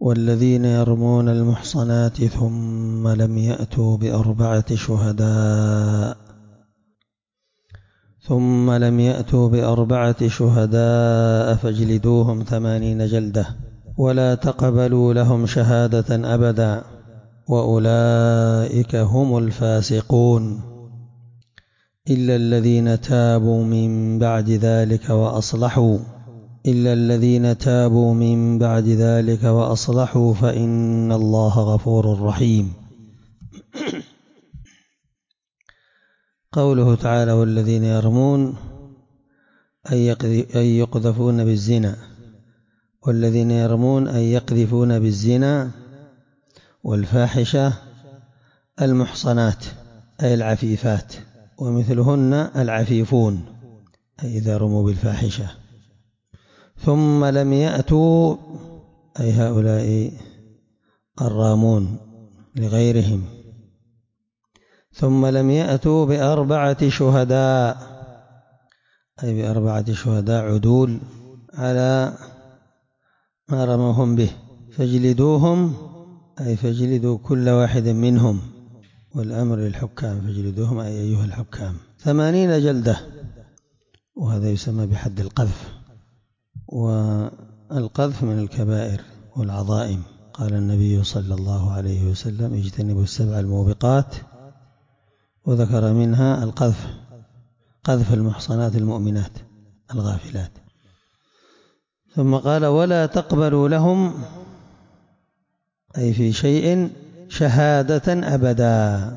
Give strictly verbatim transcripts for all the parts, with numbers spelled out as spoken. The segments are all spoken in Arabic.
والذين يرمون المحصنات ثم لم يأتوا بأربعة شهداء ثم لم يأتوا بأربعة شهداء فاجلدوهم ثمانين جلدة ولا تقبلوا لهم شهادة أبدا وأولئك هم الفاسقون إلا الذين تابوا من بعد ذلك وأصلحوا إلا الذين تابوا من بعد ذلك وأصلحوا فإن الله غفور رحيم. قوله تعالى والذين يرمون أي يقذفون بالزنا، والذين يرمون أي يقذفون بالزنا والفاحشة المحصنات أي العفيفات، ومثلهن العفيفون أي إذا رموا بالفاحشة. ثم لم يأتوا أي هؤلاء الرامون لغيرهم، ثم لم يأتوا بأربعة شهداء أي بأربعة شهداء عدول على ما رموهم به، فاجلدوهم أي فاجلدوا كل واحد منهم، والأمر للحكام فاجلدوهم أي أيها الحكام ثمانين جلدة، وهذا يسمى بحد القذف، والقذف من الكبائر والعظائم. قال النبي صلى الله عليه وسلم اجتنبوا السبع الموبقات، وذكر منها القذف، قذف المحصنات المؤمنات الغافلات. ثم قال ولا تقبلوا لهم أي في شيء شهادة أبدا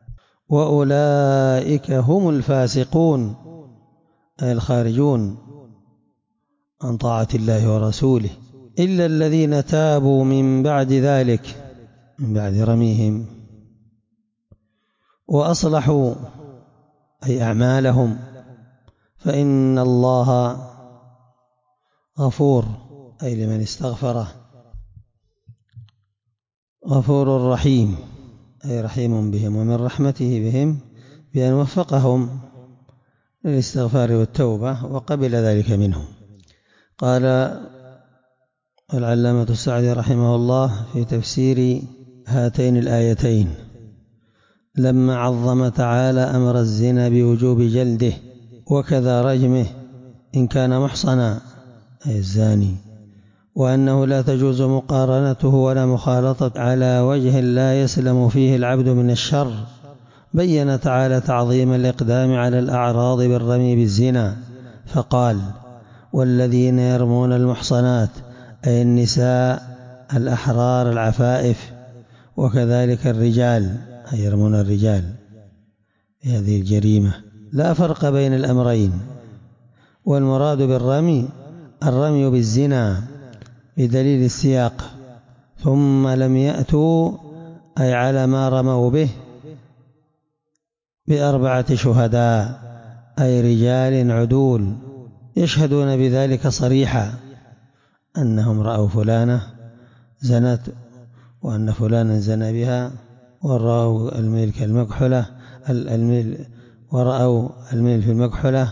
وأولئك هم الفاسقون أي الخارجون عن طاعة الله ورسوله، إلا الذين تابوا من بعد ذلك من بعد رميهم وأصلحوا أي أعمالهم فإن الله غفور أي لمن استغفره، غفور رحيم أي رحيم بهم، ومن رحمته بهم بأن وفقهم للاستغفار والتوبة وقبل ذلك منهم. قال العلامة السعدي رحمه الله في تفسير هاتين الآيتين لما عظم تعالى أمر الزنا بوجوب جلده وكذا رجمه إن كان محصنا أي الزاني، وأنه لا تجوز مقارنته ولا مخالطة على وجه لا يسلم فيه العبد من الشر، بين تعالى تعظيم الإقدام على الأعراض بالرمي بالزنا فقال والذين يرمون المحصنات أي النساء الأحرار العفائف، وكذلك الرجال أي يرمون الرجال هذه الجريمة، لا فرق بين الأمرين، والمراد بالرمي الرمي بالزنا بدليل السياق ثم لم يأتوا أي على ما رموا به بأربعة شهداء أي رجال عدول يشهدون بذلك صريحا أنهم رأوا فلانة زنت وأن فلانا زنى بها، ورأوا الميل كالمكحلة الميل ورأوا الميل في المكحلة.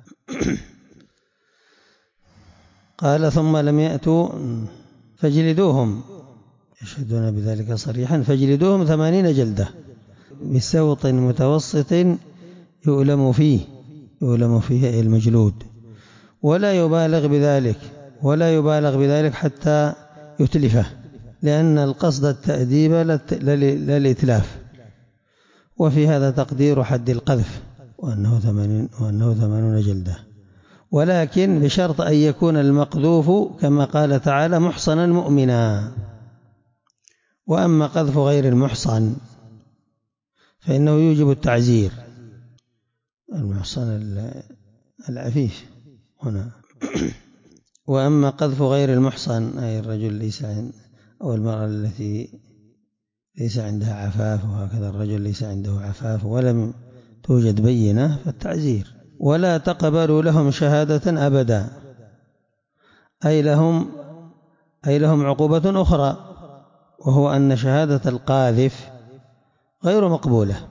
قال ثم لم يأتوا فاجلدوهم يشهدون بذلك صريحا فاجلدوهم ثمانين جلدة بسوط متوسط يؤلم فيه يؤلم فيه المجلود، ولا يبالغ بذلك ولا يبالغ بذلك حتى يتلفه، لأن القصد التأديب لا الإتلاف، وفي هذا تقدير حد القذف وأنه ثمانين وأنه ثمانون جلدة، ولكن بشرط أن يكون المقذوف كما قال تعالى محصنا مؤمنا. وأما قذف غير المحصن فإنه يوجب التعزير، المحصن العفيف هنا. وأما قذف غير المحصن أي الرجل ليس عند أو المرأة التي ليس عندها عفاف، وهكذا الرجل ليس عنده عفاف ولم توجد بينة فالتعزير. ولا تقبلوا لهم شهادة أبدا أي لهم أي لهم عقوبة أخرى، وهو أن شهادة القاذف غير مقبولة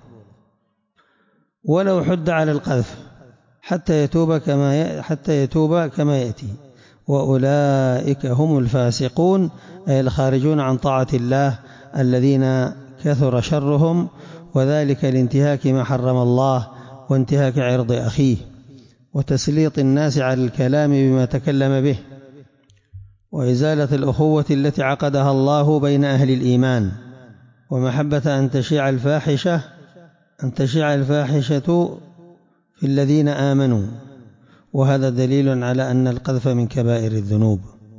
ولو حد على القذف حتى يتوب كما حتى يتوب كما يأتي، وأولئك هم الفاسقون، أي الخارجون عن طاعة الله الذين كثر شرهم، وذلك لانتهاك ما حرم الله وانتهاك عرض أخيه وتسليط الناس على الكلام بما تكلم به، وإزالة الأخوة التي عقدها الله بين أهل الإيمان، ومحبة أن تشيع الفاحشة أن تشيع الفاحشة في الذين آمنوا، وهذا دليل على أن القذف من كبائر الذنوب.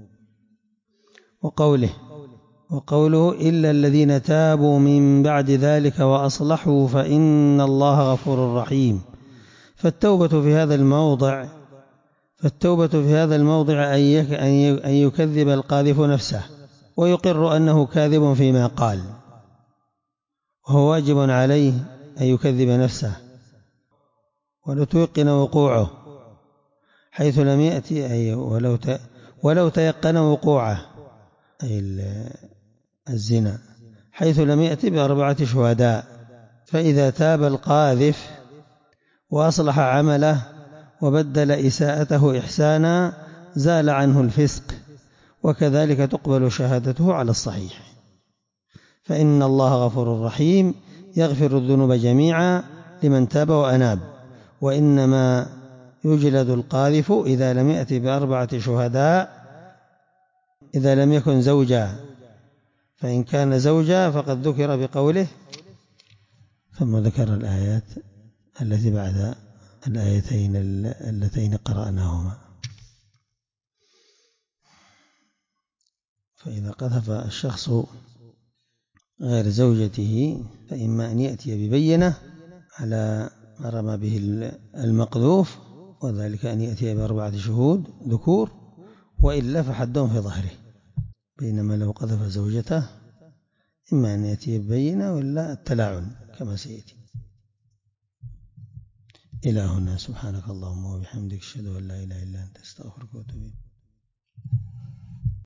وقوله وقوله إلا الذين تابوا من بعد ذلك وأصلحوا فإن الله غفور رحيم. فالتوبة في هذا الموضع فالتوبة في هذا الموضع أن يكذب القاذف نفسه ويقر أنه كاذب فيما قال، وهو واجب عليه أن يكذب نفسه ولتيقن وقوعه حيث لم يأتي أي ولو ولو تيقن وقوعه أي الزنا حيث لم يأتي بأربعة شهداء. فإذا تاب القاذف وأصلح عمله وبدل إساءته إحسانا زال عنه الفسق، وكذلك تقبل شهادته على الصحيح. فإن الله غفور رحيم يغفر الذنوب جميعا لمن تاب وأناب، وإنما يجلد القاذف إذا لم يأتي بأربعة شهداء إذا لم يكن زوجا، فإن كان زوجا فقد ذكر بقوله ثم ذكر الآيات التي بعد الآيتين اللتين قرأناهما. فإذا قذف الشخص غير زوجته فإما أن يأتي ببينة على ما رمى به المقذوف، وذلك أن يأتي بأربعة شهود ذكور، وإلا فحدهم في ظهره. بينما لو قذف زوجته إما أن يأتي ببينة وإلا التلاعن كما سيأتي. إلى هنا، سبحانك اللهم وبحمدك، أشهد أن لا إله إلا أنت، أستغفرك وأتوب إليك.